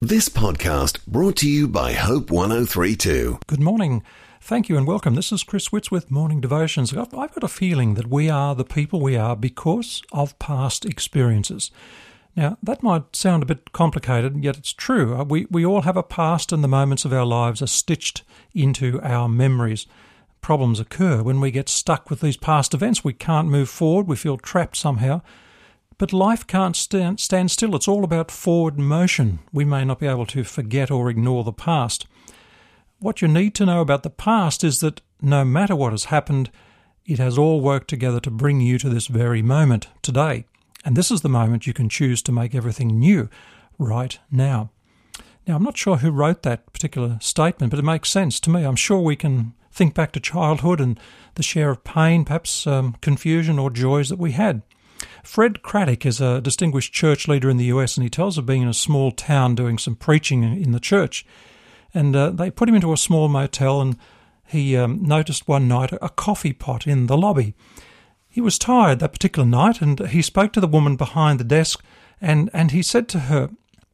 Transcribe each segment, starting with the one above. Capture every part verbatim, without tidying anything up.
This podcast brought to you by Hope one oh three two. Good morning. Thank you and welcome. This is Chris Witts with Morning Devotions. I've, I've got a feeling that we are the people we are because of past experiences. Now, that might sound a bit complicated, yet it's true. We, we all have a past, and the moments of our lives are stitched into our memories. Problems occur when we get stuck with these past events. We can't move forward. We feel trapped somehow. But life can't stand, stand still. It's all about forward motion. We may not be able to forget or ignore the past. What you need to know about the past is that no matter what has happened, it has all worked together to bring you to this very moment, today. And this is the moment you can choose to make everything new, right now. Now, I'm not sure who wrote that particular statement, but it makes sense to me. I'm sure we can think back to childhood and the share of pain, perhaps um, confusion or joys that we had. Fred Craddock is a distinguished church leader in the U S, and he tells of being in a small town doing some preaching in the church. And uh, they put him into a small motel, and he um, noticed one night a coffee pot in the lobby. He was tired that particular night, and he spoke to the woman behind the desk, and, and he said to her,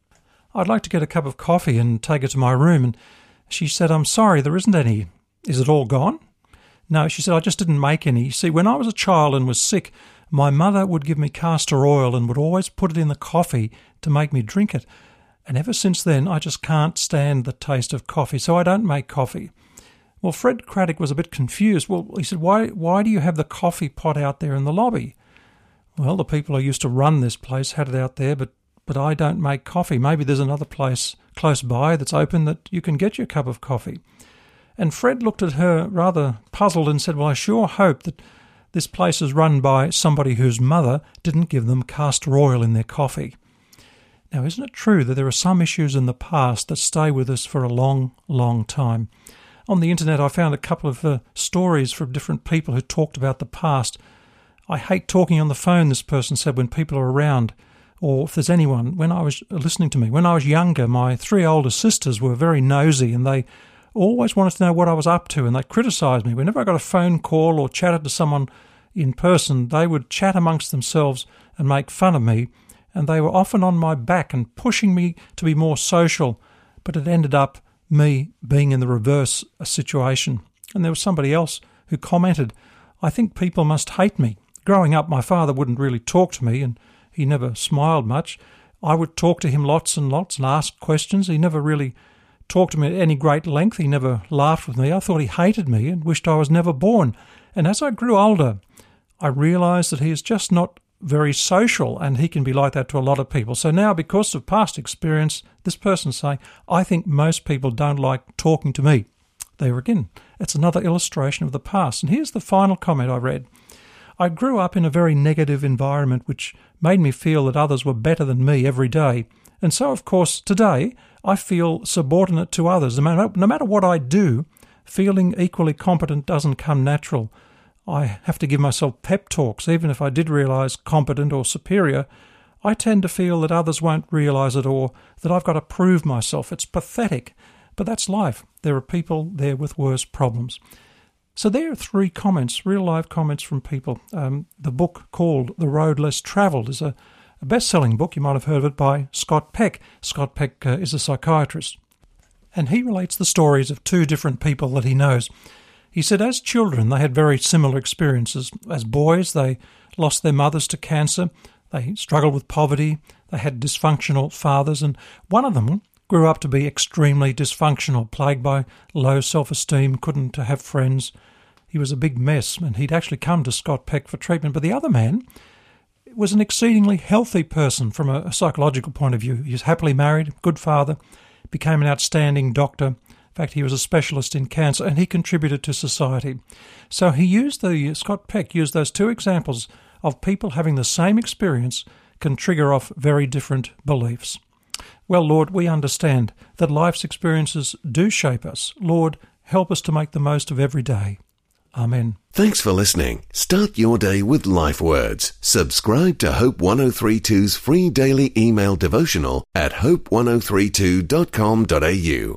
"I'd like to get a cup of coffee and take it to my room." And she said, "I'm sorry, there isn't any. Is it all gone?" "No," she said, "I just didn't make any. You see, when I was a child and was sick, my mother would give me castor oil and would always put it in the coffee to make me drink it. And ever since then, I just can't stand the taste of coffee, so I don't make coffee." Well, Fred Craddock was a bit confused. Well, he said, why why do you have the coffee pot out there in the lobby?" "Well, the people who used to run this place had it out there, but, but I don't make coffee. Maybe there's another place close by that's open that you can get your cup of coffee." And Fred looked at her rather puzzled and said, "Well, I sure hope that this place is run by somebody whose mother didn't give them castor oil in their coffee." Now, isn't it true that there are some issues in the past that stay with us for a long, long time? On the internet, I found a couple of uh, stories from different people who talked about the past. "I hate talking on the phone," this person said, "when people are around, or if there's anyone. When I was listening to me, when I was younger, my three older sisters were very nosy, and they always wanted to know what I was up to, and they criticised me. Whenever I got a phone call or chatted to someone in person, they would chat amongst themselves and make fun of me, and they were often on my back and pushing me to be more social, but it ended up me being in the reverse situation." And there was somebody else who commented, "I think people must hate me. Growing up, my father wouldn't really talk to me, and he never smiled much. I would talk to him lots and lots and ask questions. He never really talked to me at any great length. He never laughed with me. I thought he hated me and wished I was never born. And as I grew older, I realised that he is just not very social, and he can be like that to a lot of people. So now, because of past experience, this person's saying, I think most people don't like talking to me." There again, it's another illustration of the past. And here's the final comment I read. "I grew up in a very negative environment which made me feel that others were better than me every day. And so, of course, today I feel subordinate to others. No matter, no matter what I do, feeling equally competent doesn't come natural. I have to give myself pep talks, even if I did realise competent or superior. I tend to feel that others won't realise it, or that I've got to prove myself. It's pathetic, but that's life. There are people there with worse problems." So there are three comments, real-life comments from people. Um, the book called The Road Less Travelled is a, a best-selling book. You might have heard of it, by Scott Peck. Scott Peck uh, is a psychiatrist. And he relates the stories of two different people that he knows. He said as children they had very similar experiences. As boys they lost their mothers to cancer, they struggled with poverty, they had dysfunctional fathers, and one of them grew up to be extremely dysfunctional, plagued by low self-esteem, couldn't have friends. He was a big mess, and he'd actually come to Scott Peck for treatment. But the other man was an exceedingly healthy person from a psychological point of view. He was happily married, good father, became an outstanding doctor. In fact, he was a specialist in cancer, and he contributed to society. So he used the Scott Peck used those two examples of people having the same experience can trigger off very different beliefs. Well, Lord, we understand that life's experiences do shape us. Lord, help us to make the most of every day. Amen. Thanks for listening. Start your day with Life Words. Subscribe to Hope one oh three two's free daily email devotional at hope one oh three two dot com dot a u.